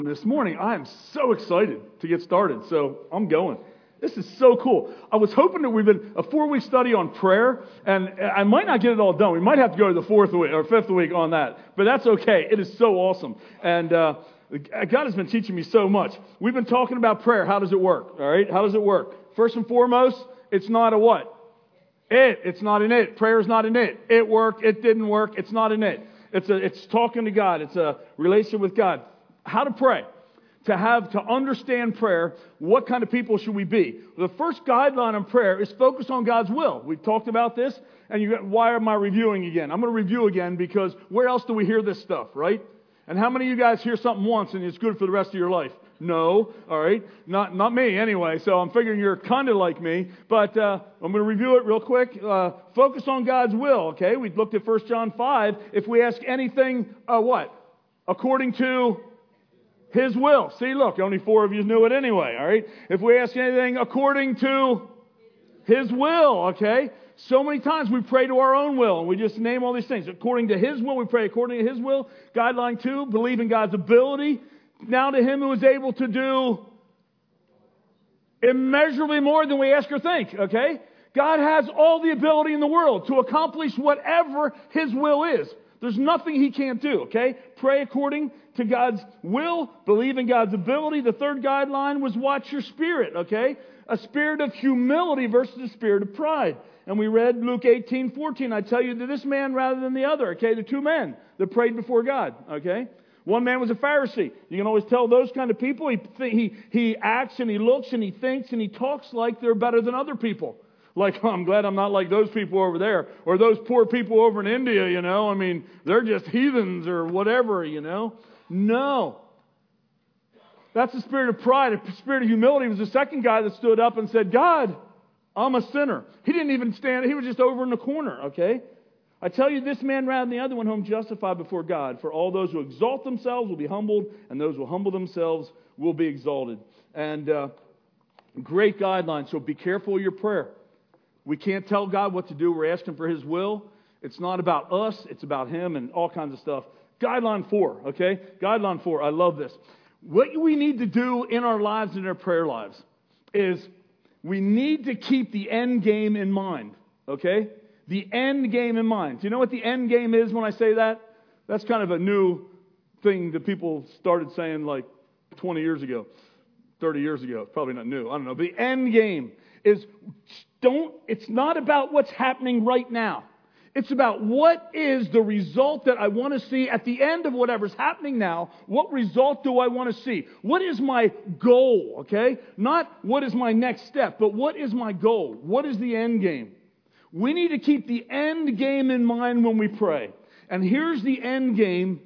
This morning. I am so excited to get started, so I'm going. This is so cool. I was hoping that we've been a 4-week study on prayer, and I might not get it all done. We might have to go to the 4th week or 5th week on that, but that's okay. It is so awesome, and God has been teaching me so much. We've been talking about prayer. How does it work? All right, how does it work? First and foremost, it's not a what? It's not an it. Prayer is not an it. It worked. It didn't work. It's not an it. It's talking to God. It's a relationship with God. How to pray. To understand prayer, what kind of people should we be? The first guideline on prayer is focus on God's will. We've talked about this, and why am I reviewing again? I'm going to review again because where else do we hear this stuff, right? And how many of you guys hear something once and it's good for the rest of your life? No, all right? Not me anyway, so I'm figuring you're kind of like me, but I'm going to review it real quick. Focus on God's will, okay? We looked at 1 John 5. If we ask anything, what? According to His will. See, look, only 4 of you knew it anyway, all right? If we ask anything according to His will, okay? So many times we pray to our own will, and we just name all these things. According to His will, we pray according to His will. Guideline 2, believe in God's ability. Now to Him who is able to do immeasurably more than we ask or think, okay? God has all the ability in the world to accomplish whatever His will is. There's nothing He can't do, okay? Pray according to God's will, believe in God's ability. The third guideline was watch your spirit, okay? A spirit of humility versus a spirit of pride. And we read Luke 18:14. I tell you to this man rather than the other, okay? The 2 men that prayed before God, okay? One man was a Pharisee. You can always tell those kind of people. He acts and he looks and he thinks and he talks like they're better than other people. Like, I'm glad I'm not like those people over there or those poor people over in India, you know. I mean, they're just heathens or whatever, you know. No. That's the spirit of pride. The spirit of humility was the second guy that stood up and said, God, I'm a sinner. He didn't even stand. He was just over in the corner, okay? I tell you, this man rather than the other one whom justified before God. For all those who exalt themselves will be humbled, and those who humble themselves will be exalted. And great guidelines. So be careful of your prayer. We can't tell God what to do. We're asking for His will. It's not about us. It's about Him and all kinds of stuff. Guideline 4, okay? Guideline 4. I love this. What we need to do in our lives and in our prayer lives is we need to keep the end game in mind, okay? The end game in mind. Do you know what the end game is when I say that? That's kind of a new thing that people started saying like 20 years ago, 30 years ago. It's probably not new. I don't know. But the end game is it's not about what's happening right now. It's about what is the result that I want to see at the end of whatever's happening now. What result do I want to see? What is my goal, okay? Not what is my next step, but what is my goal? What is the end game? We need to keep the end game in mind when we pray. And here's the end game: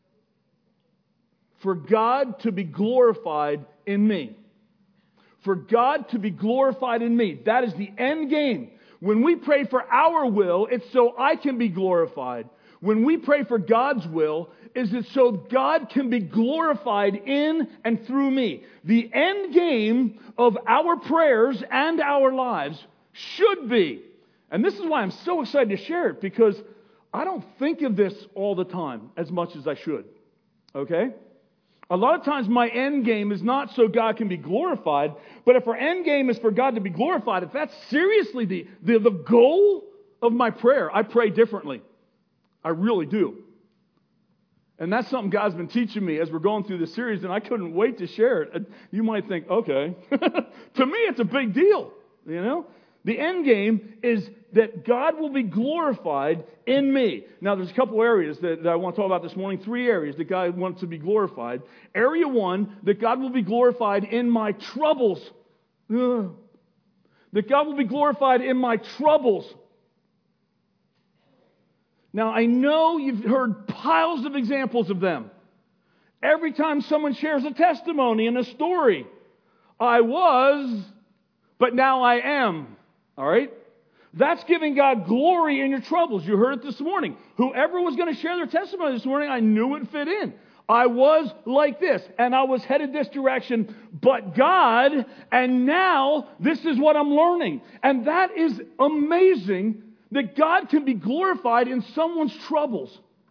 for God to be glorified in me. For God to be glorified in me. That is the end game. When we pray for our will, it's so I can be glorified. When we pray for God's will, is it so God can be glorified in and through me. The end game of our prayers and our lives should be, and this is why I'm so excited to share it, because I don't think of this all the time as much as I should. Okay? A lot of times my end game is not so God can be glorified, but if our end game is for God to be glorified, if that's seriously the goal of my prayer, I pray differently. I really do. And that's something God's been teaching me as we're going through this series, and I couldn't wait to share it. You might think, okay. To me, it's a big deal, you know? The end game is that God will be glorified in me. Now, there's a couple areas that I want to talk about this morning. 3 areas that God wants to be glorified. Area 1, that God will be glorified in my troubles. That God will be glorified in my troubles. Now, I know you've heard piles of examples of them. Every time someone shares a testimony and a story, I was, but now I am. All right? That's giving God glory in your troubles. You heard it this morning. Whoever was going to share their testimony this morning, I knew it fit in. I was like this, and I was headed this direction, but God, and now this is what I'm learning. And that is amazing that God can be glorified in someone's troubles.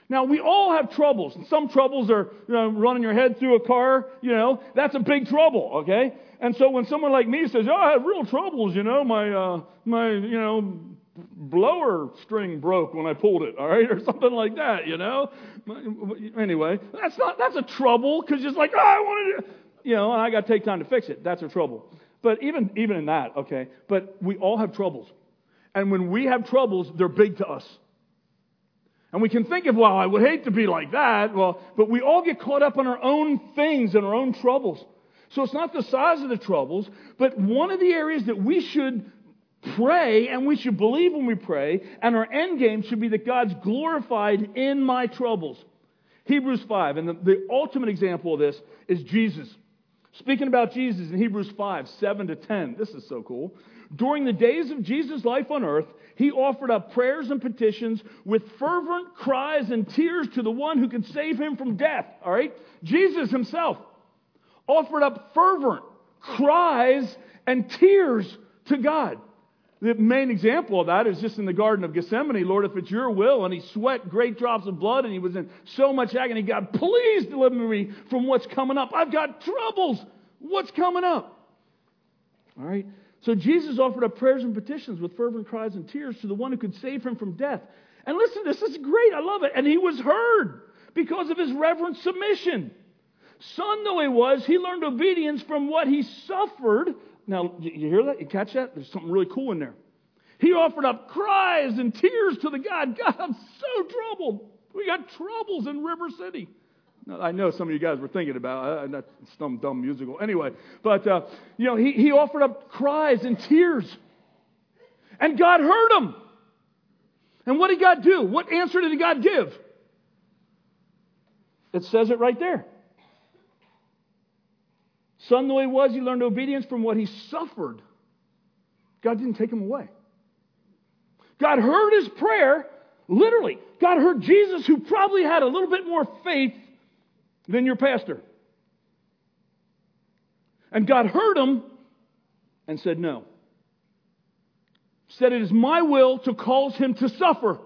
Now, we all have troubles. And some troubles are, running your head through a car, that's a big trouble, okay? And so when someone like me says, I have real troubles, my blower string broke when I pulled it, all right? Or something like that, Anyway, that's a trouble, because it's like, I wanted to, and I got to take time to fix it. That's a trouble. But even in that, okay, but we all have troubles. And when we have troubles, they're big to us. And we can think of, I would hate to be like that. But we all get caught up in our own things and our own troubles. So it's not the size of the troubles, but one of the areas that we should pray and we should believe when we pray, and our end game should be that God's glorified in my troubles. Hebrews 5, and the ultimate example of this is Jesus. Speaking about Jesus in Hebrews 5, 7 to 10. This is so cool. During the days of Jesus' life on earth, he offered up prayers and petitions with fervent cries and tears to the one who could save him from death. All right? Jesus himself offered up fervent cries and tears to God. The main example of that is just in the Garden of Gethsemane. Lord, if it's your will, and he sweat great drops of blood, and he was in so much agony. God, please deliver me from what's coming up. I've got troubles. What's coming up? All right? So Jesus offered up prayers and petitions with fervent cries and tears to the one who could save him from death. And listen, this is great. I love it. And he was heard because of his reverent submission. Son though he was, he learned obedience from what he suffered. Now, you hear that? You catch that? There's something really cool in there. He offered up cries and tears to the God, I'm so troubled. We got troubles in River City. Now, I know some of you guys were thinking about that's some dumb musical. Anyway, but, he offered up cries and tears. And God heard him. And what did God do? What answer did God give? It says it right there. Son though he was, he learned obedience from what he suffered. God didn't take him away. God heard his prayer, literally. God heard Jesus, who probably had a little bit more faith than your pastor. And God heard him and said no. Said it is my will to cause him to suffer.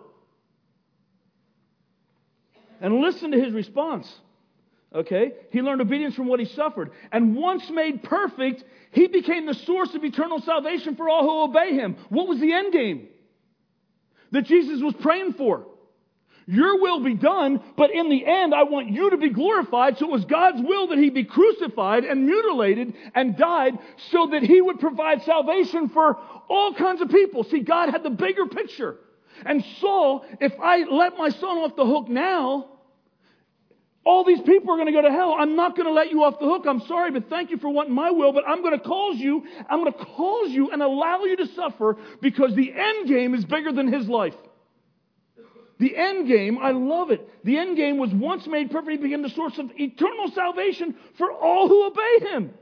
And listen to his response. Okay? He learned obedience from what he suffered. And once made perfect, he became the source of eternal salvation for all who obey him. What was the end game that Jesus was praying for? Your will be done, but in the end, I want you to be glorified. So it was God's will that he be crucified and mutilated and died so that he would provide salvation for all kinds of people. See, God had the bigger picture. And Saul, if I let my son off the hook now, all these people are going to go to hell. I'm not going to let you off the hook. I'm sorry, but thank you for wanting my will. But I'm going to cause you and allow you to suffer because the end game is bigger than his life. The end game, I love it. The end game was once made perfect. He became the source of eternal salvation for all who obey him.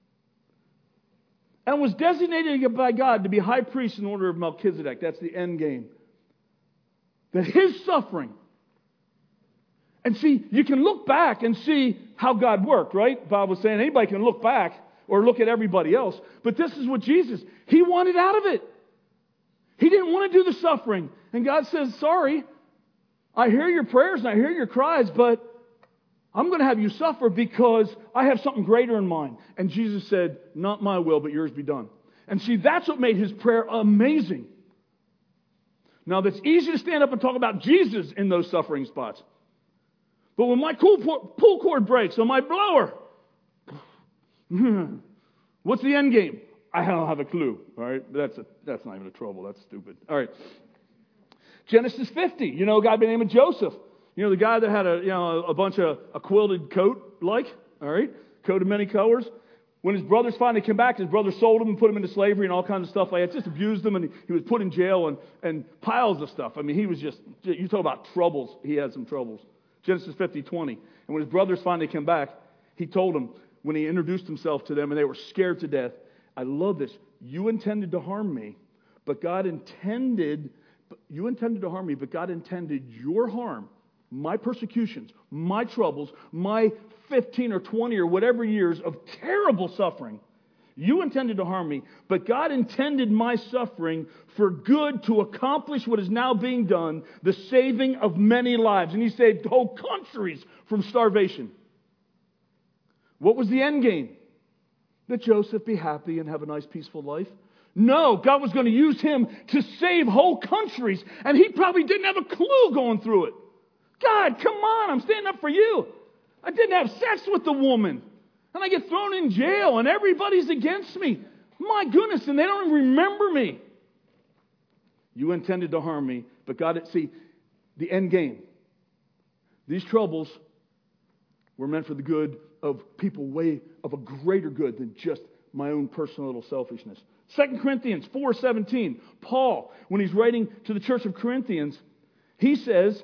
And was designated by God to be high priest in order of Melchizedek. That's the end game. That his suffering. And see, you can look back and see how God worked, right? Bob was saying anybody can look back or look at everybody else. But this is what Jesus, he wanted out of it. He didn't want to do the suffering. And God says, sorry, I hear your prayers and I hear your cries, but I'm going to have you suffer because I have something greater in mind. And Jesus said, not my will, but yours be done. And see, that's what made his prayer amazing. Now, that's easy to stand up and talk about Jesus in those suffering spots. But when my pull cord breaks on my blower, what's the end game? I don't have a clue. All right, that's not even a trouble. That's stupid. All right, Genesis 50. You know, a guy by the name of Joseph. You know, the guy that had a bunch of a quilted coat, like, all right, coat of many colors. When his brothers finally came back, his brothers sold him and put him into slavery and all kinds of stuff like that. Just abused him, and he was put in jail and piles of stuff. I mean, he was just, you talk about troubles. He had some troubles. Genesis 50:20. And when his brothers finally came back, he told them, when he introduced himself to them, and they were scared to death, I love this. You intended to harm me, but God intended your harm, my persecutions, my troubles, my 15 or 20 or whatever years of terrible suffering. You intended to harm me, but God intended my suffering for good to accomplish what is now being done, the saving of many lives. And he saved whole countries from starvation. What was the end game? That Joseph be happy and have a nice, peaceful life? No, God was going to use him to save whole countries, and he probably didn't have a clue going through it. God, come on, I'm standing up for you. I didn't have sex with the woman, and I get thrown in jail, and everybody's against me. My goodness, and they don't even remember me. You intended to harm me, but God, see, the end game. These troubles were meant for the good of people, way of a greater good than just my own personal little selfishness. 2 Corinthians 4:17, Paul, when he's writing to the church of Corinthians, he says,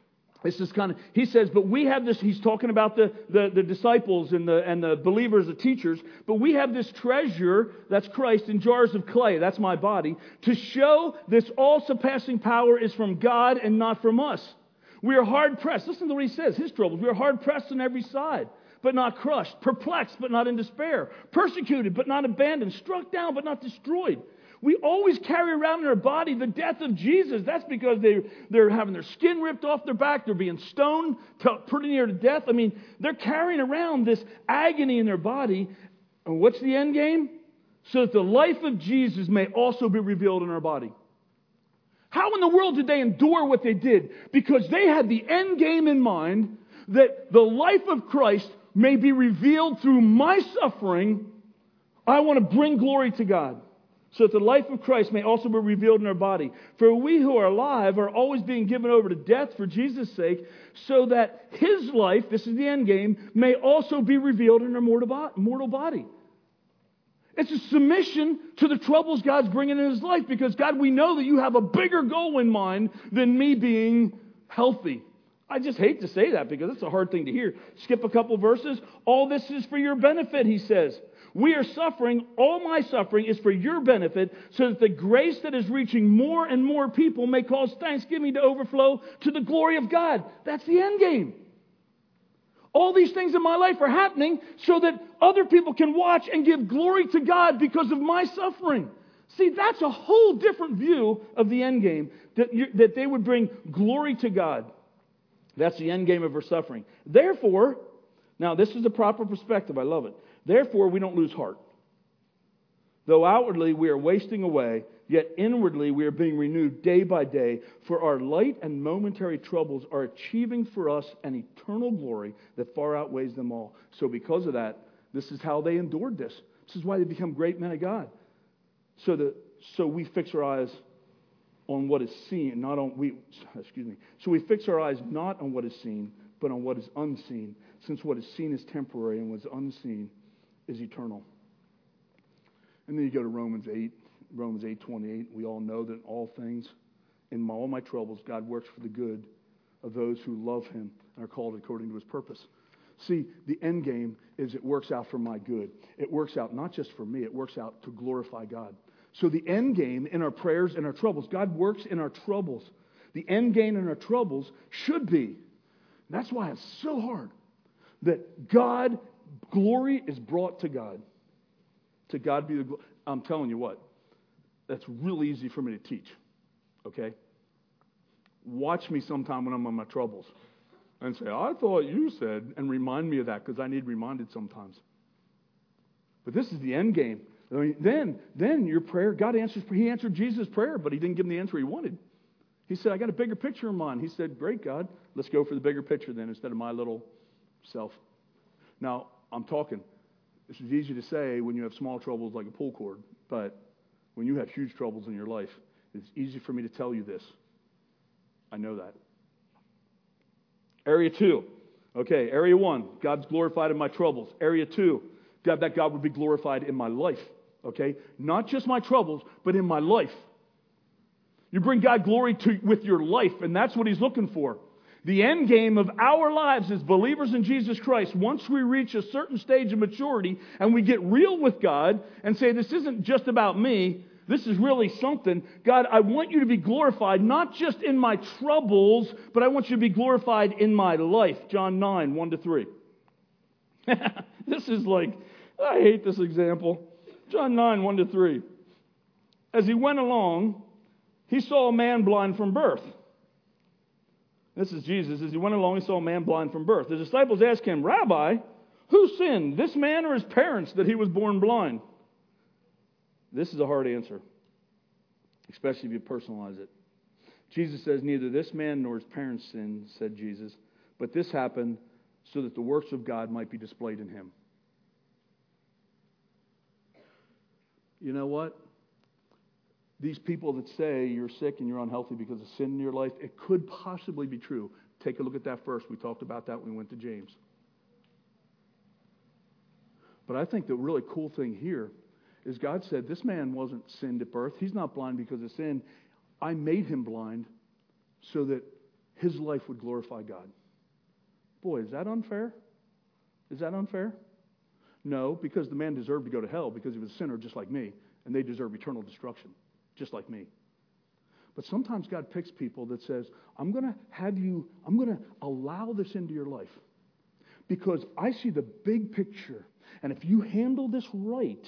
but we have this, he's talking about the disciples and the believers, the teachers, but we have this treasure, that's Christ, in jars of clay, that's my body, to show this all-surpassing power is from God and not from us. We are hard-pressed. Listen to what he says, his troubles. We are hard-pressed on every side, but not crushed, perplexed, but not in despair, persecuted, but not abandoned, struck down, but not destroyed. We always carry around in our body the death of Jesus. That's because they're having their skin ripped off their back. They're being stoned pretty near to death. I mean, they're carrying around this agony in their body. And what's the end game? So that the life of Jesus may also be revealed in our body. How in the world did they endure what they did? Because they had the end game in mind, that the life of Christ may be revealed through my suffering. I want to bring glory to God, so that the life of Christ may also be revealed in our body. For we who are alive are always being given over to death for Jesus' sake, so that His life, this is the end game, may also be revealed in our mortal body. It's a submission to the troubles God's bringing in His life, because God, we know that you have a bigger goal in mind than me being healthy. I just hate to say that because it's a hard thing to hear. Skip a couple verses. All this is for your benefit, he says. We are suffering, all my suffering is for your benefit, so that the grace that is reaching more and more people may cause thanksgiving to overflow to the glory of God. That's the end game. All these things in my life are happening so that other people can watch and give glory to God because of my suffering. See, that's a whole different view of the end game, that they would bring glory to God. That's the end game of our suffering. Therefore, now this is the proper perspective, I love it. Therefore, we don't lose heart. Though outwardly we are wasting away, yet inwardly we are being renewed day by day, for our light and momentary troubles are achieving for us an eternal glory that far outweighs them all. So because of that, this is how they endured this. This is why they become great men of God. So we fix our eyes on what is seen, not on So we fix our eyes not on what is seen, but on what is unseen, since what is seen is temporary and what is unseen is eternal. And then you go to Romans 8:28. We all know that all things, in all my troubles, God works for the good of those who love Him and are called according to His purpose. See, the end game is it works out for my good. It works out not just for me, it works out to glorify God. So the end game in our prayers and our troubles, God works in our troubles. The end game in our troubles should be, that's why it's so hard, that glory is brought to God. To God be the glory. I'm telling you what, that's really easy for me to teach. Okay? Watch me sometime when I'm on my troubles and say, I thought you said, and remind me of that, because I need reminded sometimes. But this is the end game. I mean, then your prayer, He answered Jesus' prayer, but He didn't give him the answer he wanted. He said, I got a bigger picture in mind. He said, great, God, let's go for the bigger picture then instead of my little self. Now, I'm talking. This is easy to say when you have small troubles like a pull cord, but when you have huge troubles in your life, it's easy for me to tell you this. I know that. Area 2. Okay, Area 1, God's glorified in my troubles. Area 2, that God would be glorified in my life. Okay? Not just my troubles, but in my life. You bring God glory with your life, and that's what He's looking for. The end game of our lives as believers in Jesus Christ, once we reach a certain stage of maturity and we get real with God and say, this isn't just about me, this is really something. God, I want you to be glorified, not just in my troubles, but I want you to be glorified in my life. John 9, 1-3. This is like, I hate this example. John 9, 1-3. As he went along, he saw a man blind from birth. This is Jesus. As he went along, he saw a man blind from birth. The disciples asked him, Rabbi, who sinned, this man or his parents, that he was born blind? This is a hard answer, especially if you personalize it. Jesus says, neither this man nor his parents sinned, said Jesus, but this happened so that the works of God might be displayed in him. You know what? These people that say you're sick and you're unhealthy because of sin in your life, it could possibly be true. Take a look at that first. We talked about that when we went to James. But I think the really cool thing here is God said this man wasn't sinned at birth. He's not blind because of sin. I made him blind so that his life would glorify God. Boy, is that unfair? Is that unfair? No, because the man deserved to go to hell because he was a sinner just like me, and they deserve eternal destruction, just like me. But sometimes God picks people that says, I'm going to allow this into your life because I see the big picture, and if you handle this right,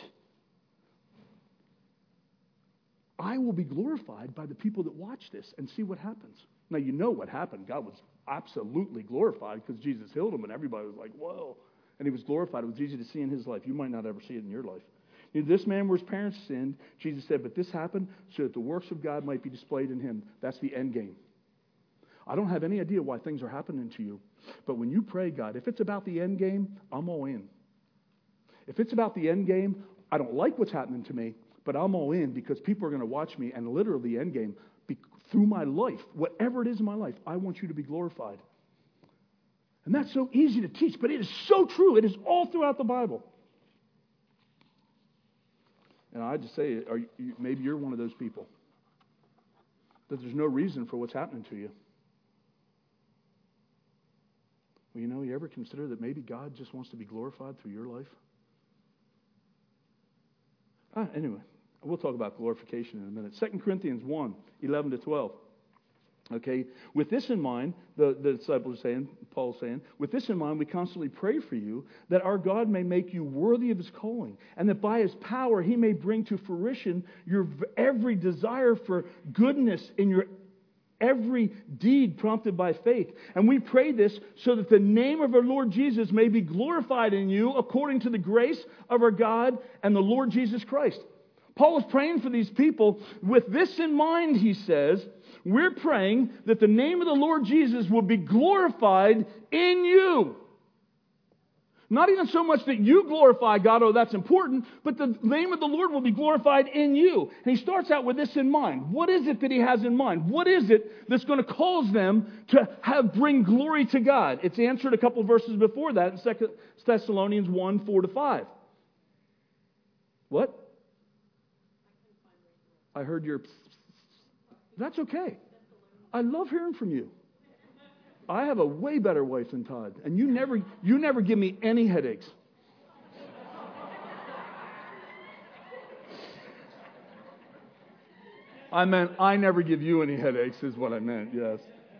I will be glorified by the people that watch this and see what happens. Now, you know what happened. God was absolutely glorified because Jesus healed him, and everybody was like, whoa. And he was glorified. It was easy to see in his life. You might not ever see it in your life. This man where his parents sinned, Jesus said, but this happened so that the works of God might be displayed in him. That's the end game. I don't have any idea why things are happening to you. But when you pray, God, if it's about the end game, I'm all in. If it's about the end game, I don't like what's happening to me, but I'm all in because people are going to watch me, and literally the end game, through my life, whatever it is in my life, I want you to be glorified. And that's so easy to teach, but it is so true. It is all throughout the Bible. And I just say, maybe you're one of those people that there's no reason for what's happening to you. Well, you ever consider that maybe God just wants to be glorified through your life? Anyway, we'll talk about glorification in a minute. 2 Corinthians 1, 11-12. Okay, with this in mind, the disciples are saying, Paul's saying, with this in mind, we constantly pray for you that our God may make you worthy of his calling, and that by his power he may bring to fruition your every desire for goodness in your every deed prompted by faith. And we pray this so that the name of our Lord Jesus may be glorified in you according to the grace of our God and the Lord Jesus Christ. Paul is praying for these people. With this in mind, he says, we're praying that the name of the Lord Jesus will be glorified in you. Not even so much that you glorify God, that's important, but the name of the Lord will be glorified in you. And he starts out with this in mind. What is it that he has in mind? What is it that's going to cause them to bring glory to God? It's answered a couple of verses before that in 2 Thessalonians 1, 4-5. What? I heard your... That's okay. I love hearing from you. I have a way better wife than Todd, and you never give me any headaches. I meant I never give you any headaches is what I meant, yes.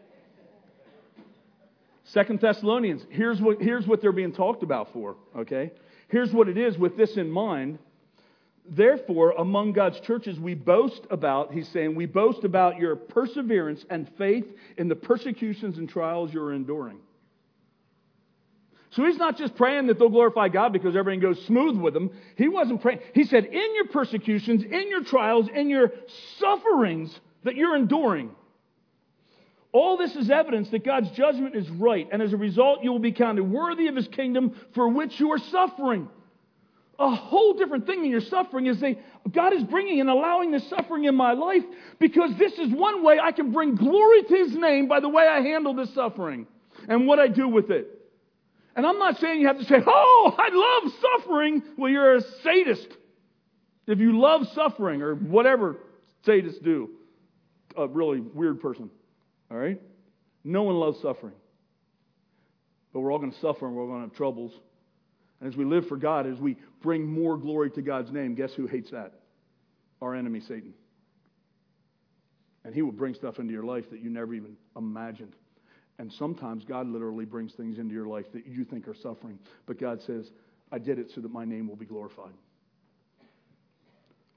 2 Thessalonians, here's what they're being talked about for, okay? Here's what it is with this in mind. Therefore, among God's churches, we boast about your perseverance and faith in the persecutions and trials you're enduring. So he's not just praying that they'll glorify God because everything goes smooth with them. He wasn't praying. He said, in your persecutions, in your trials, in your sufferings that you're enduring, all this is evidence that God's judgment is right. And as a result, you will be counted worthy of his kingdom for which you are suffering. A whole different thing in your suffering is God is bringing and allowing this suffering in my life because this is one way I can bring glory to his name by the way I handle this suffering and what I do with it. And I'm not saying you have to say, oh, I love suffering. Well, you're a sadist. If you love suffering or whatever sadists do, a really weird person. All right? No one loves suffering. But we're all going to suffer and we're going to have troubles. And as we live for God, as we bring more glory to God's name, guess who hates that? Our enemy, Satan. And he will bring stuff into your life that you never even imagined. And sometimes God literally brings things into your life that you think are suffering. But God says, I did it so that my name will be glorified.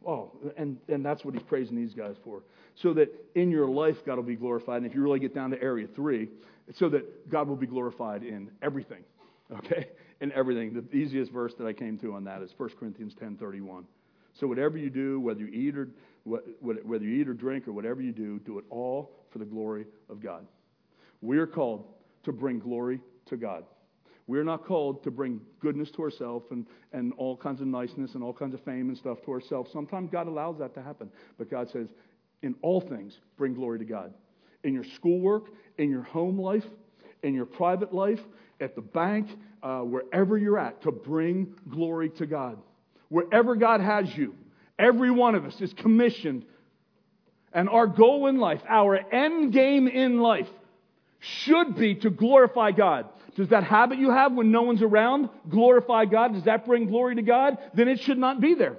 Oh, and that's what he's praising these guys for. So that in your life, God will be glorified. And if you really get down to area 3, so that God will be glorified in everything. Okay? In everything. The easiest verse that I came to on that is 1 Corinthians 10:31. So whatever you do, whether you eat or drink or whatever you do it all for the glory of God. We are called to bring glory to God. We're not called to bring goodness to ourselves and all kinds of niceness and all kinds of fame and stuff to ourselves. Sometimes God allows that to happen. But God says, in all things, bring glory to God. In your schoolwork, in your home life, in your private life, at the bank, wherever you're at, to bring glory to God. Wherever God has you, every one of us is commissioned. And our goal in life, our end game in life, should be to glorify God. Does that habit you have when no one's around glorify God? Does that bring glory to God? Then it should not be there.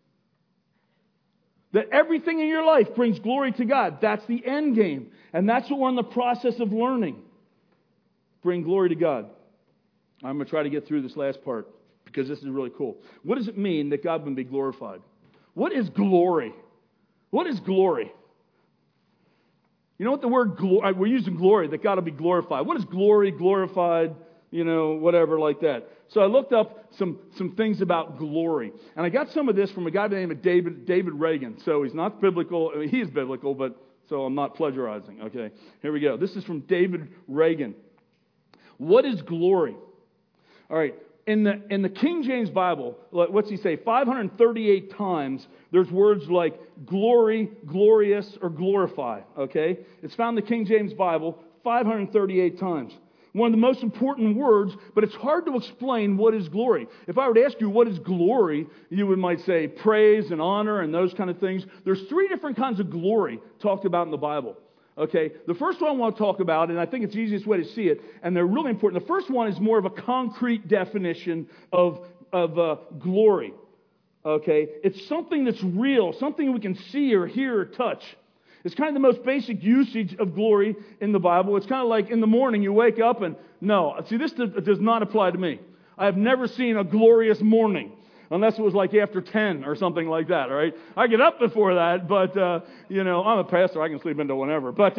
That everything in your life brings glory to God. That's the end game. And that's what we're in the process of learning. Bring glory to God. I'm going to try to get through this last part because this is really cool. What does it mean that God will be glorified? What is glory? What is glory? You know what the word glory, we're using glory, that God will be glorified. What is glory, glorified, whatever like that. So I looked up some things about glory. And I got some of this from a guy by the name of David Reagan. So he's not biblical. I mean, he is biblical, but so I'm not plagiarizing. Okay, here we go. This is from David Reagan. What is glory? All right. In the King James Bible, what's he say? 538 times there's words like glory, glorious, or glorify. Okay? It's found in the King James Bible 538 times. One of the most important words, but it's hard to explain what is glory. If I were to ask you what is glory, you might say praise and honor and those kind of things. There's 3 different kinds of glory talked about in the Bible. Okay, the first one I want to talk about, and I think it's the easiest way to see it, and they're really important. The first one is more of a concrete definition of glory. Okay, it's something that's real, something we can see or hear or touch. It's kind of the most basic usage of glory in the Bible. It's kind of like in the morning you wake up and, no, see, this does not apply to me. I have never seen a glorious morning. Unless it was like after 10 or something like that, all right? I get up before that, but, I'm a pastor. I can sleep into whenever. But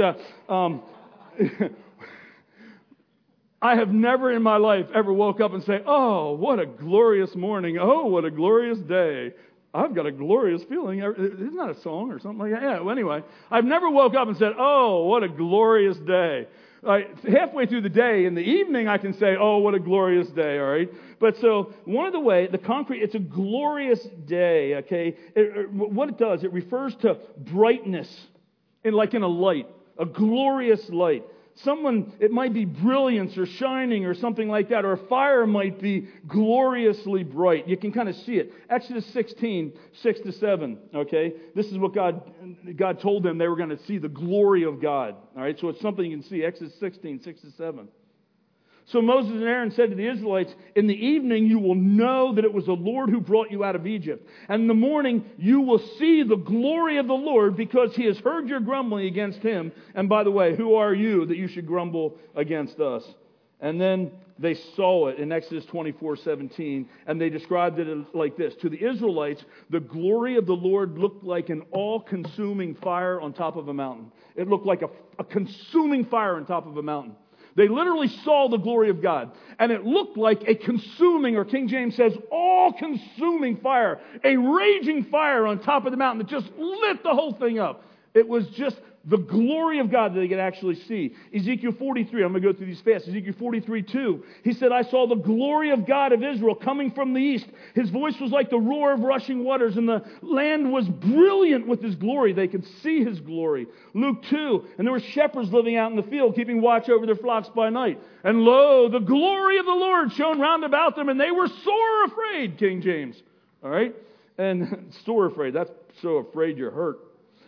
I have never in my life ever woke up and say, oh, what a glorious morning. Oh, what a glorious day. I've got a glorious feeling. Isn't that a song or something like that? Yeah, well, anyway, I've never woke up and said, oh, what a glorious day. Halfway through the day, in the evening, I can say, oh, what a glorious day, all right? But so, one of the way, the concrete, it's a glorious day, okay? What it does, it refers to brightness, like in a light, a glorious light. It might be brilliance or shining or something like that, or a fire might be gloriously bright. You can kind of see it. Exodus 16, 6-7, okay? This is what God told them they were going to see the glory of God, all right? So it's something you can see. Exodus 16, 6-7. So Moses and Aaron said to the Israelites, in the evening you will know that it was the Lord who brought you out of Egypt. And in the morning you will see the glory of the Lord because he has heard your grumbling against him. And by the way, who are you that you should grumble against us? And then they saw it in Exodus 24:17, and they described it like this. To the Israelites, the glory of the Lord looked like an all-consuming fire on top of a mountain. It looked like a consuming fire on top of a mountain. They literally saw the glory of God. And it looked like a consuming, or King James says, all-consuming fire. A raging fire on top of the mountain that just lit the whole thing up. It was just the glory of God that they could actually see. Ezekiel 43, I'm going to go through these fast. Ezekiel 43:2. He said, I saw the glory of God of Israel coming from the east. His voice was like the roar of rushing waters, and the land was brilliant with his glory. They could see his glory. Luke 2, and there were shepherds living out in the field, keeping watch over their flocks by night. And lo, the glory of the Lord shone round about them, and they were sore afraid, King James. All right? And sore afraid. That's so afraid you're hurt.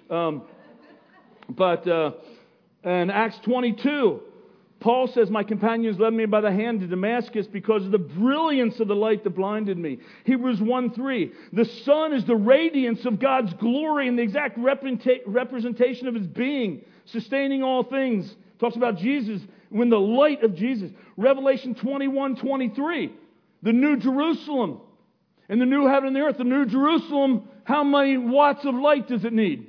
But in Acts 22, Paul says, my companions led me by the hand to Damascus because of the brilliance of the light that blinded me. Hebrews 1:3, the sun is the radiance of God's glory and the exact representation of his being, sustaining all things. Talks about Jesus, when the light of Jesus. Revelation 21:23, the New Jerusalem In the new heaven and the earth, the new Jerusalem, how many watts of light does it need?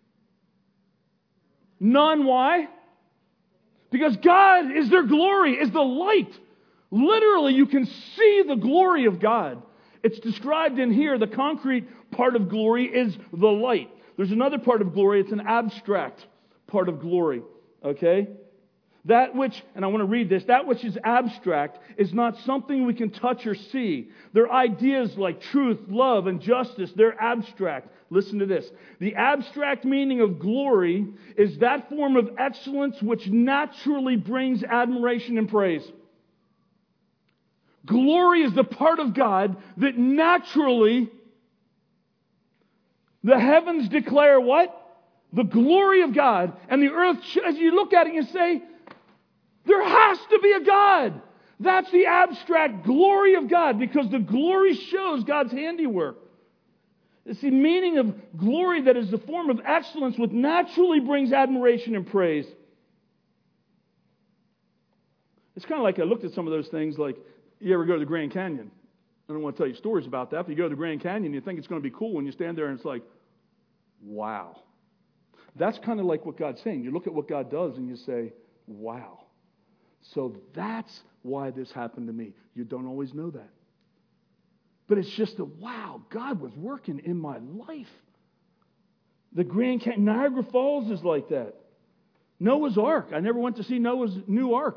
None. Why? Because God is their glory, is the light. Literally, you can see the glory of God. It's described in here, the concrete part of glory is the light. There's another part of glory, it's an abstract part of glory. Okay? That which, and I want to read this, that which is abstract is not something we can touch or see. They're ideas like truth, love, and justice. They're abstract. Listen to this. The abstract meaning of glory is that form of excellence which naturally brings admiration and praise. Glory is the part of God that naturally the heavens declare what? The glory of God. And the earth, as you look at it, you say, there has to be a God. That's the abstract glory of God, because the glory shows God's handiwork. It's the meaning of glory that is the form of excellence which naturally brings admiration and praise. It's kind of like I looked at some of those things, like you ever go to the Grand Canyon. I don't want to tell you stories about that, but you go to the Grand Canyon, you think it's going to be cool when you stand there and it's like, wow. That's kind of like what God's saying. You look at what God does and you say, wow. So that's why this happened to me. You don't always know that. But it's just a wow, God was working in my life. The Grand Canyon, Niagara Falls is like that. Noah's Ark. I never went to see Noah's new ark.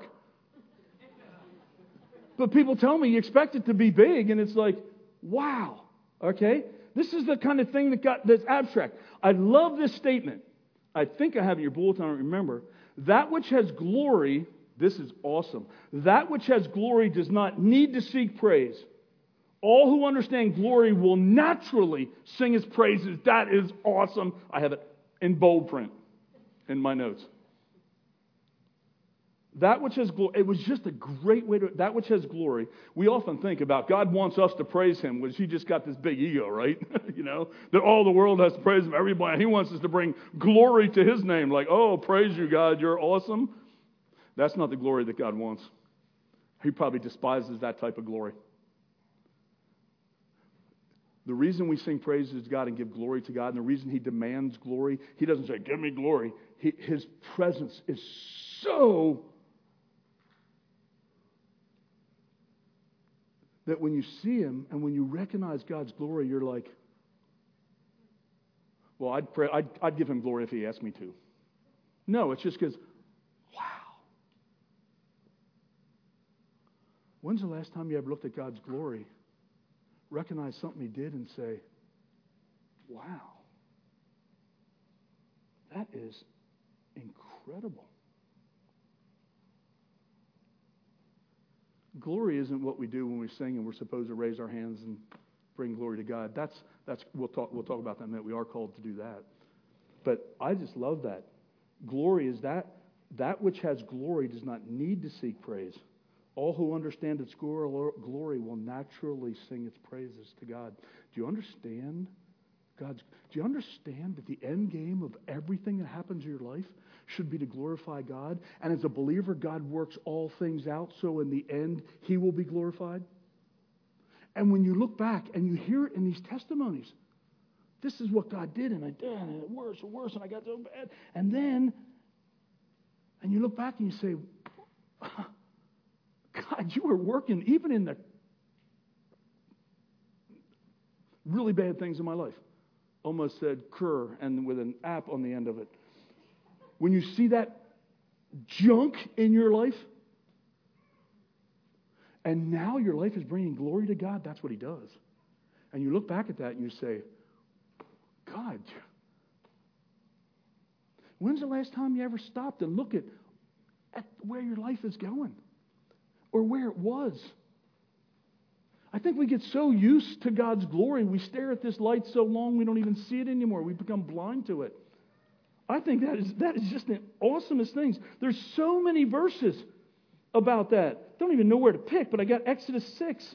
But people tell me you expect it to be big, and it's like, wow. Okay? This is the kind of thing that's abstract. I love this statement. I think I have it in your bulletin, I don't remember. That which has glory, this is awesome. That which has glory does not need to seek praise. All who understand glory will naturally sing His praises. That is awesome. I have it in bold print in my notes. That which has glory, it was just a great way to, that which has glory. We often think about God wants us to praise Him, which He just got this big ego, right? You know, that all the world has to praise Him, everybody. He wants us to bring glory to His name, like, oh, praise you, God, you're awesome. That's not the glory that God wants. He probably despises that type of glory. The reason we sing praises to God and give glory to God, and the reason He demands glory, He doesn't say, give me glory. His presence is so that when you see Him and when you recognize God's glory, you're like, well, I'd give Him glory if He asked me to. No, it's just because, wow. When's the last time you ever looked at God's glory, recognize something He did, and say, wow, that is incredible. Glory isn't what we do when we sing and we're supposed to raise our hands and bring glory to God. That's we'll talk about that in a minute. We are called to do that. But I just love that. Glory is that which has glory does not need to seek praise. All who understand its glory will naturally sing its praises to God. Do you understand do you understand that the end game of everything that happens in your life should be to glorify God? And as a believer, God works all things out so in the end He will be glorified. And when you look back and you hear it in these testimonies, this is what God did, and I did, and it worse and worse, and I got so bad. And then, and you look back and you say, God, you were working even in the really bad things in my life. Almost said cur, and with an app on the end of it. When you see that junk in your life, and now your life is bringing glory to God, that's what He does. And you look back at that and you say, God, when's the last time you ever stopped and look at where your life is going? Or where it was? I think we get so used to God's glory, we stare at this light so long we don't even see it anymore. We become blind to it. I think that is just the awesomest things. There's so many verses about that. Don't even know where to pick, but I got Exodus 6.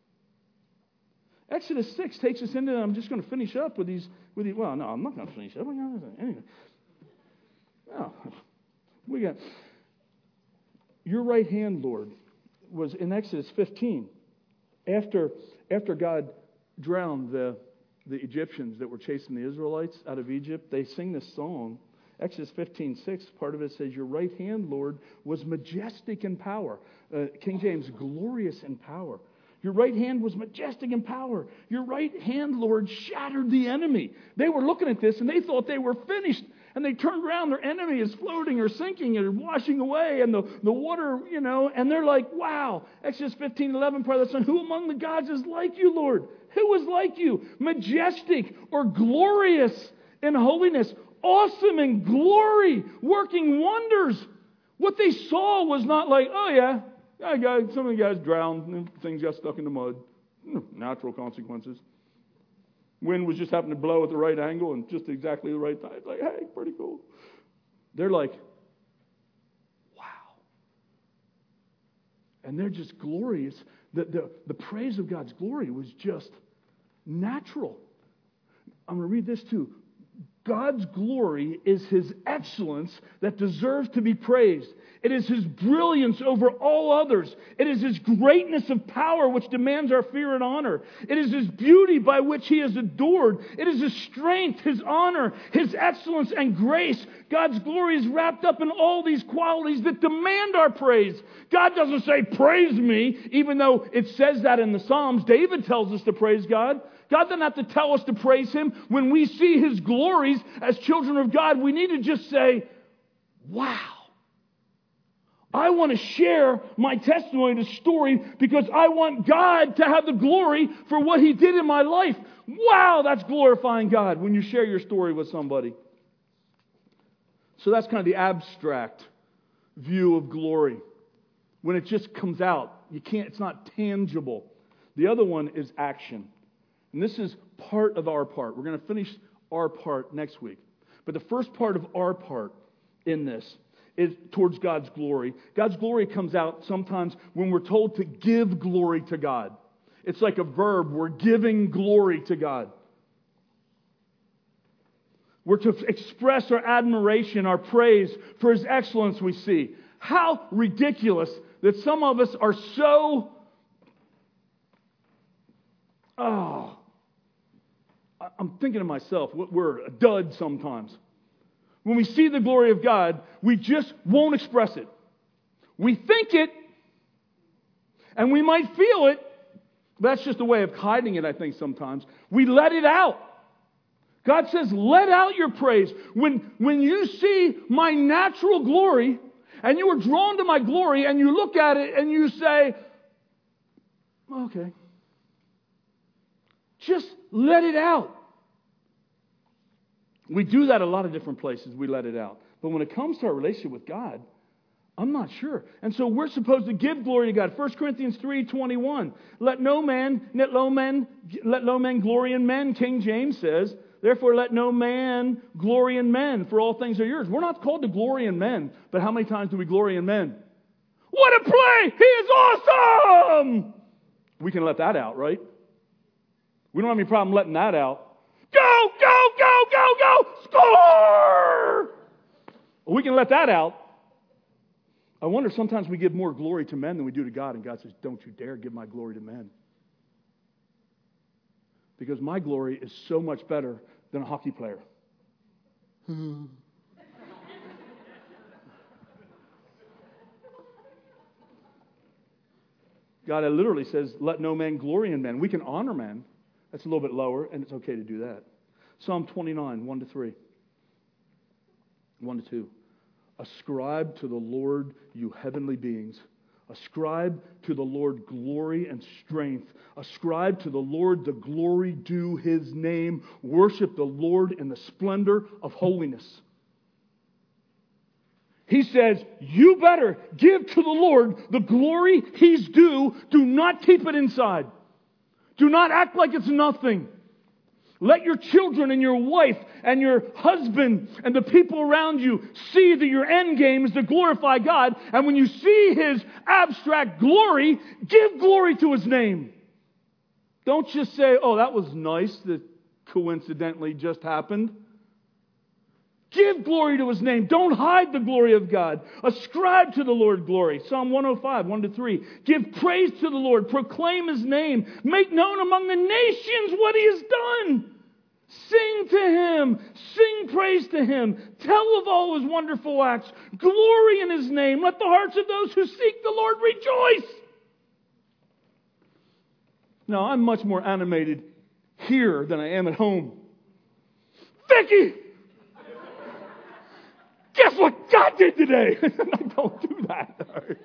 Exodus 6 takes us into, I'm just going to finish up with these, well, no, I'm not going to finish up. Anyway. No. We got, your right hand, Lord, was in Exodus 15. After God drowned the Egyptians that were chasing the Israelites out of Egypt, they sing this song. Exodus 15:6, part of it says, your right hand, Lord, was majestic in power. King James, glorious in power. Your right hand was majestic in power. Your right hand, Lord, shattered the enemy. They were looking at this and they thought they were finished. And they turned around, their enemy is floating or sinking or washing away, and the water, and they're like, wow. Exodus 15:11, part of the Son, who among the gods is like you, Lord? Who is like you? Majestic or glorious in holiness, awesome in glory, working wonders. What they saw was not like, oh yeah, some of the guys drowned and things got stuck in the mud. Natural consequences. Wind was just happening to blow at the right angle and just exactly the right time. It's like, hey, pretty cool. They're like, wow. And they're just glorious. The praise of God's glory was just natural. I'm going to read this too. God's glory is His excellence that deserves to be praised. It is His brilliance over all others. It is His greatness of power which demands our fear and honor. It is His beauty by which He is adored. It is His strength, His honor, His excellence and grace. God's glory is wrapped up in all these qualities that demand our praise. God doesn't say, praise me, even though it says that in the Psalms. David tells us to praise God. God doesn't have to tell us to praise Him. When we see His glories as children of God, we need to just say, wow. I want to share my testimony, the story, because I want God to have the glory for what He did in my life. Wow, that's glorifying God when you share your story with somebody. So that's kind of the abstract view of glory. When it just comes out, it's not tangible. The other one is action. And this is part of our part. We're going to finish our part next week. But the first part of our part in this is towards God's glory. God's glory comes out sometimes when we're told to give glory to God. It's like a verb. We're giving glory to God. We're to express our admiration, our praise for His excellence we see. How ridiculous that some of us are so... I'm thinking to myself, we're a dud sometimes. When we see the glory of God, we just won't express it. We think it, and we might feel it. That's just a way of hiding it, I think, sometimes. We let it out. God says, let out your praise. When you see my natural glory, and you are drawn to my glory, and you look at it, and you say, okay. Just let it out. We do that a lot of different places. We let it out. But when it comes to our relationship with God, I'm not sure. And so we're supposed to give glory to God. 1 Corinthians 3:21. Let no man glory in men, King James says. Therefore, let no man glory in men, for all things are yours. We're not called to glory in men, but how many times do we glory in men? What a play! He is awesome! We can let that out, right? We don't have any problem letting that out. Go, go, go, go, go! Score! Well, we can let that out. I wonder sometimes we give more glory to men than we do to God, and God says, don't you dare give my glory to men. Because my glory is so much better than a hockey player. God literally says, let no man glory in men. We can honor men. That's a little bit lower, and it's okay to do that. Psalm 29, 1-3. 1-2. Ascribe to the Lord, you heavenly beings. Ascribe to the Lord glory and strength. Ascribe to the Lord the glory due His name. Worship the Lord in the splendor of holiness. He says, you better give to the Lord the glory He's due. Do not keep it inside. Do not act like it's nothing. Let your children and your wife and your husband and the people around you see that your end game is to glorify God. And when you see His abstract glory, give glory to His name. Don't just say, oh, that was nice that coincidentally just happened. Give glory to His name. Don't hide the glory of God. Ascribe to the Lord glory. Psalm 105, 1-3. Give praise to the Lord. Proclaim His name. Make known among the nations what He has done. Sing to Him. Sing praise to Him. Tell of all His wonderful acts. Glory in His name. Let the hearts of those who seek the Lord rejoice. Now, I'm much more animated here than I am at home. Vicky! Guess what God did today? I don't do that. Right?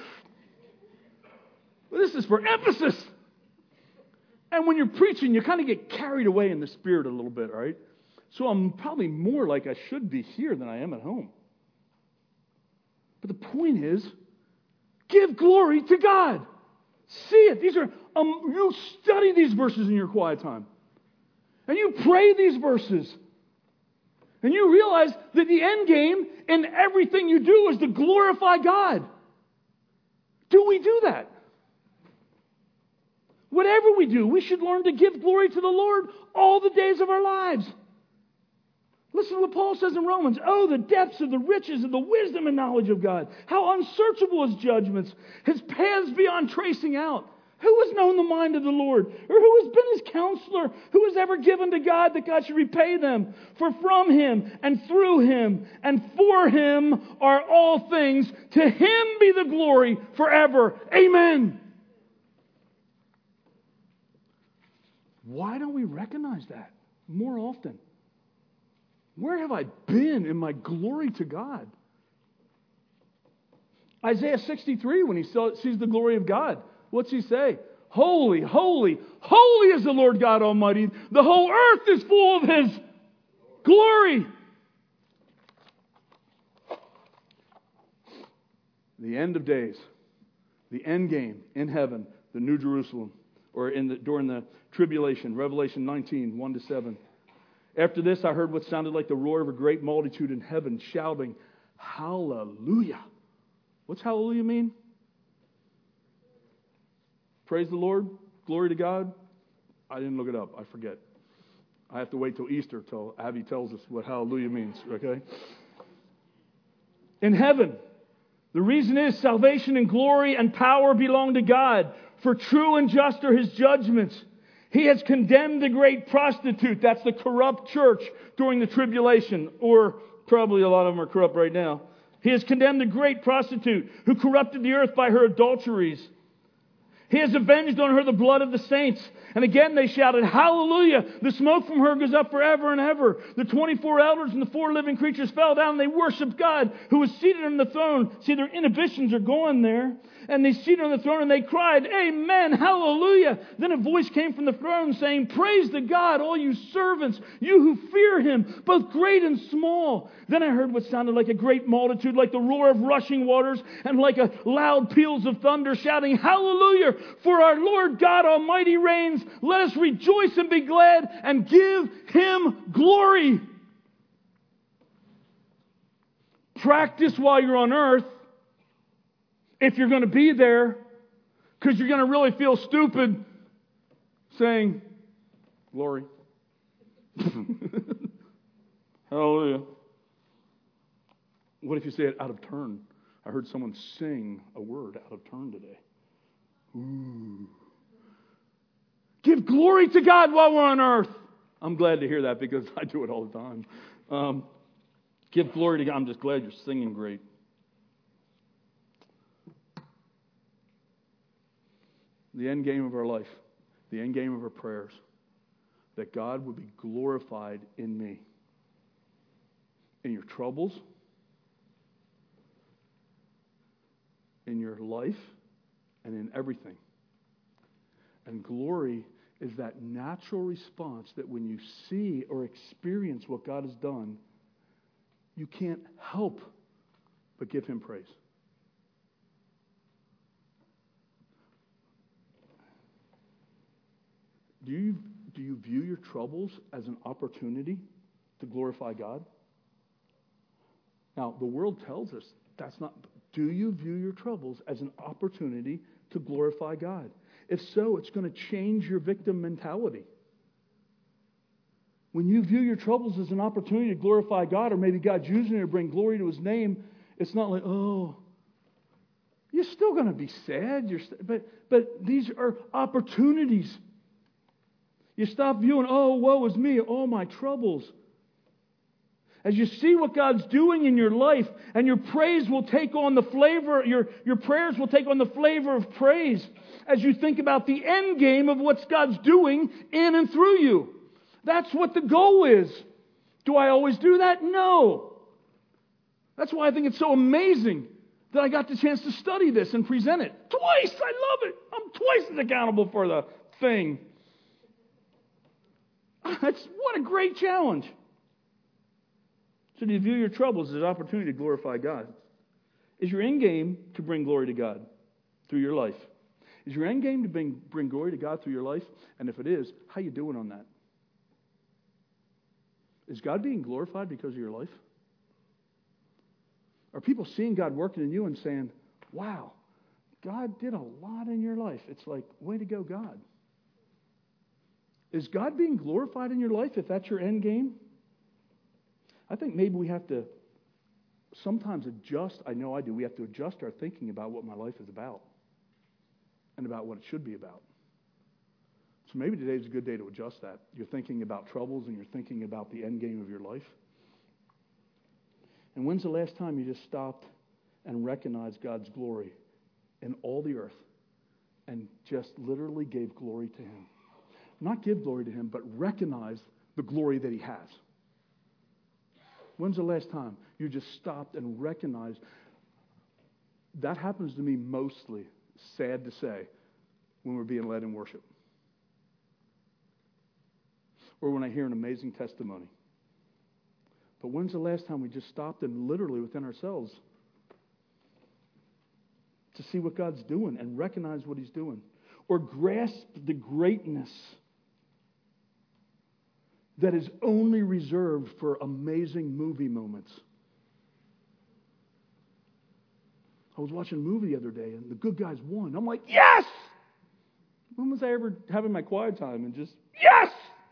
But this is for emphasis. And when you're preaching, you kind of get carried away in the Spirit a little bit, right? So I'm probably more like I should be here than I am at home. But the point is, give glory to God. See it. These are you study these verses in your quiet time. And you pray these verses. And you realize that the end game in everything you do is to glorify God. Do we do that? Whatever we do, we should learn to give glory to the Lord all the days of our lives. Listen to what Paul says in Romans. Oh, the depths of the riches of the wisdom and knowledge of God. How unsearchable His judgments, His paths beyond tracing out. Who has known the mind of the Lord? Or who has been His counselor? Who has ever given to God that God should repay them? For from Him and through Him and for Him are all things. To Him be the glory forever. Amen. Why don't we recognize that more often? Where have I been in my glory to God? Isaiah 63, when he sees the glory of God, what's he say? Holy, holy, holy is the Lord God Almighty. The whole earth is full of His glory. The end of days, the end game in heaven, the New Jerusalem, or during the tribulation, Revelation 19, 1-7. After this, I heard what sounded like the roar of a great multitude in heaven shouting, Hallelujah. What's hallelujah mean? Praise the Lord. Glory to God. I didn't look it up. I forget. I have to wait till Easter till Abby tells us what hallelujah means. Okay? In heaven, the reason is salvation and glory and power belong to God. For true and just are His judgments. He has condemned the great prostitute. That's the corrupt church during the tribulation. Or probably a lot of them are corrupt right now. He has condemned the great prostitute who corrupted the earth by her adulteries. He has avenged on her the blood of the saints. And again they shouted, Hallelujah! The smoke from her goes up forever and ever. The 24 elders and the 4 living creatures fell down and they worshiped God who was seated on the throne. See, their inhibitions are gone there. And they seated on the throne and they cried, Amen, Hallelujah. Then a voice came from the throne saying, Praise to God, all you servants, you who fear Him, both great and small. Then I heard what sounded like a great multitude, like the roar of rushing waters and like a loud peals of thunder, shouting, Hallelujah, for our Lord God Almighty reigns. Let us rejoice and be glad and give Him glory. Practice while you're on earth. If you're going to be there, because you're going to really feel stupid saying, Glory. Hallelujah. What if you say it out of turn? I heard someone sing a word out of turn today. Ooh. Give glory to God while we're on earth. I'm glad to hear that because I do it all the time. Give glory to God. I'm just glad you're singing great. The end game of our life, the end game of our prayers, that God would be glorified in me. In your troubles, in your life, and in everything. And glory is that natural response that when you see or experience what God has done, you can't help but give Him praise. Do you view your troubles as an opportunity to glorify God? Now, the world tells us that's not. Do you view your troubles as an opportunity to glorify God? If so, it's going to change your victim mentality. When you view your troubles as an opportunity to glorify God, or maybe God's using it to bring glory to His name, it's not like, oh, you're still going to be sad. But these are opportunities. You stop viewing, oh, woe is me, oh, my troubles. As you see what God's doing in your life, and your praise will take on the flavor, your prayers will take on the flavor of praise as you think about the end game of what God's doing in and through you. That's what the goal is. Do I always do that? No. That's why I think it's so amazing that I got the chance to study this and present it. Twice! I love it! I'm twice as accountable for the thing. What a great challenge. So do you view your troubles as an opportunity to glorify God? Is your end game to bring glory to God through your life? Is your end game to bring glory to God through your life? And if it is, how you doing on that? Is God being glorified because of your life? Are people seeing God working in you and saying, wow, God did a lot in your life? It's like, way to go, God. Is God being glorified in your life if that's your end game? I think maybe we have to sometimes adjust. I know I do. We have to adjust our thinking about what my life is about and about what it should be about. So maybe today's a good day to adjust that. You're thinking about troubles and you're thinking about the end game of your life. And when's the last time you just stopped and recognized God's glory in all the earth and just literally gave glory to Him? Not give glory to Him, but recognize the glory that He has. When's the last time you just stopped and recognized? That happens to me mostly, sad to say, when we're being led in worship. Or when I hear an amazing testimony. But when's the last time we just stopped and literally within ourselves to see what God's doing and recognize what He's doing? Or grasp the greatness that is only reserved for amazing movie moments. I was watching a movie the other day and the good guys won. I'm like, yes! When was I ever having my quiet time and just, yes!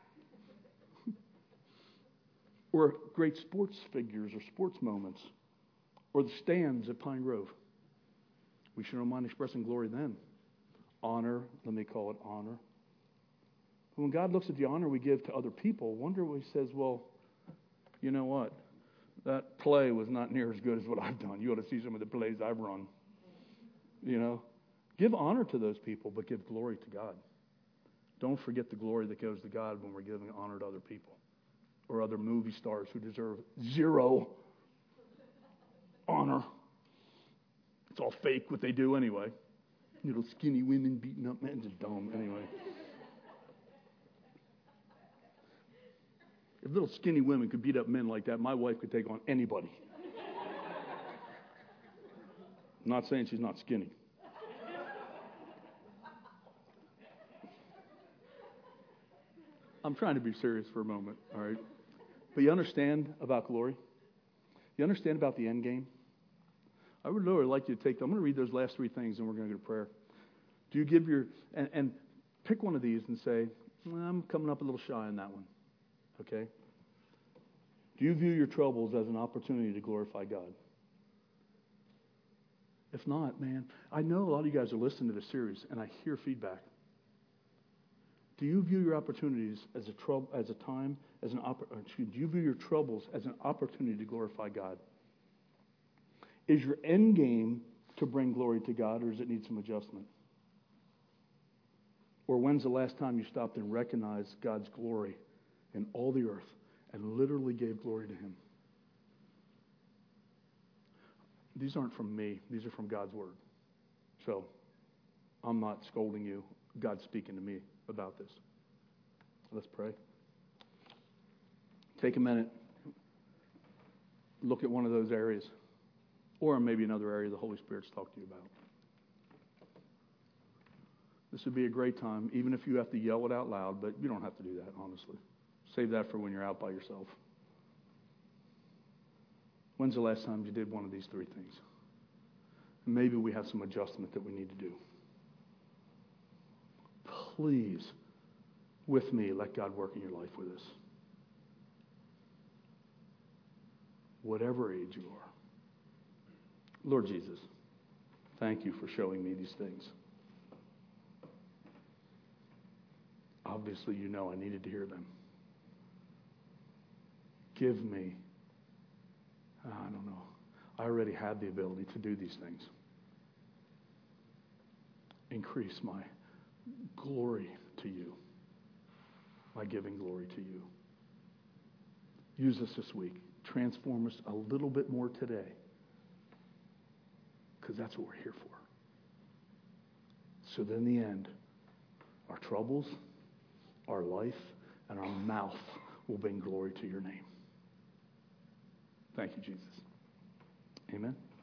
Or great sports figures or sports moments. Or the stands at Pine Grove. We should don't mind expressing glory then. Honor, let me call it honor. When God looks at the honor we give to other people, wonder what He says, well, you know what? That play was not near as good as what I've done. You ought to see some of the plays I've run. You know? Give honor to those people, but give glory to God. Don't forget the glory that goes to God when we're giving honor to other people. Or other movie stars who deserve zero honor. It's all fake what they do anyway. Little skinny women beating up men, just dumb anyway. If little skinny women could beat up men like that, my wife could take on anybody. I'm not saying she's not skinny. I'm trying to be serious for a moment, all right? But you understand about glory? You understand about the end game? I would really like you to take, I'm going to read those last three things and we're going to go to prayer. Do you give your, and pick one of these and say, well, I'm coming up a little shy on that one. Okay? Do you view your troubles as an opportunity to glorify God? If not, man, I know a lot of you guys are listening to this series and I hear feedback. Do you view your opportunities as do you view your troubles as an opportunity to glorify God? Is your end game to bring glory to God, or does it need some adjustment? Or when's the last time you stopped and recognized God's glory in all the earth and literally gave glory to Him? These aren't from me. These are from God's Word. So I'm not scolding you. God's speaking to me about this. Let's pray. Take a minute. Look at one of those areas. Or maybe another area the Holy Spirit's talked to you about. This would be a great time, even if you have to yell it out loud, but you don't have to do that, honestly. Save that for when you're out by yourself. When's the last time you did one of these three things? Maybe we have some adjustment that we need to do. Please, with me, let God work in your life with this. whatever age you are. Lord Jesus, thank you for showing me these things. Obviously, you know I needed to hear them. Give me, I don't know, I already had the ability to do these things. Increase my glory to you by giving glory to you. Use us this week. Transform us a little bit more today, because that's what we're here for. So that in the end, our troubles, our life, and our mouth will bring glory to your name. Thank you, Jesus. Amen.